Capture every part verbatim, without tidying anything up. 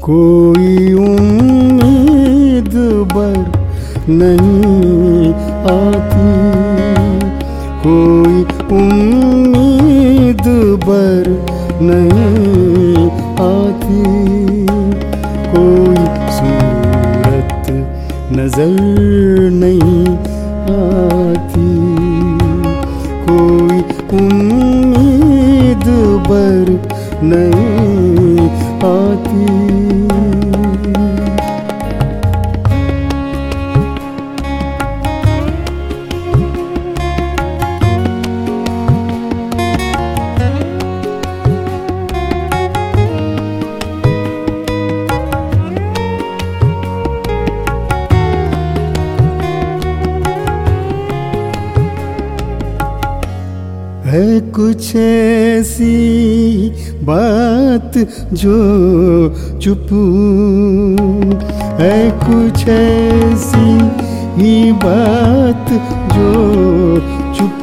कोई उम्मीद बर नहीं आती, कोई उम्मीद बर नहीं आती, कोई सूरत नजर नहीं आती, कोई उम्मीद बर नहीं आती। है कुछ ऐसी बात जो चुप है, कुछ ऐसी ही बात जो चुप,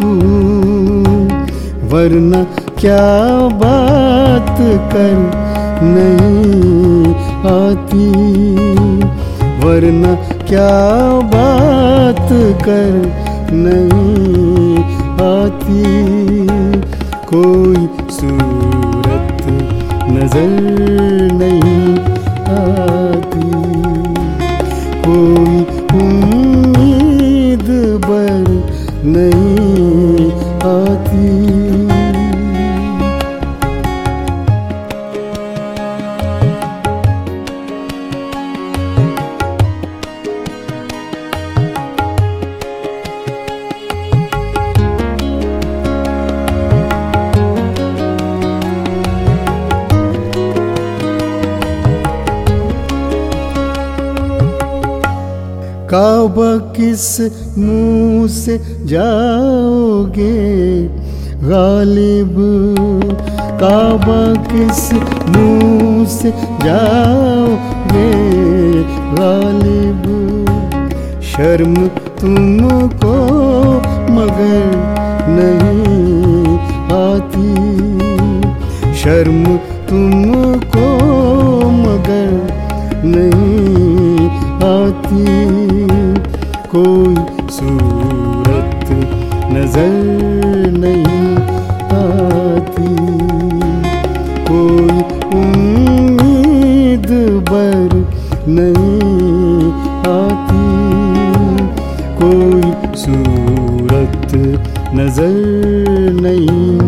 वरना क्या बात कर नहीं आती, वरना क्या बात कर नहीं आती, कोई सूरत नजर नहीं आती, कोई उम्मीद बर नहीं आती। काबा किस मुंह से जाओगे गालिब, काबा किस मुंह से जाओगे गालिब, शर्म तुमको मगर नहीं आती, शर्म तुमको मगर नहीं आती, कोई सूरत नजर नहीं आती, कोई उम्मीद बर नहीं आती, कोई सूरत नजर नहीं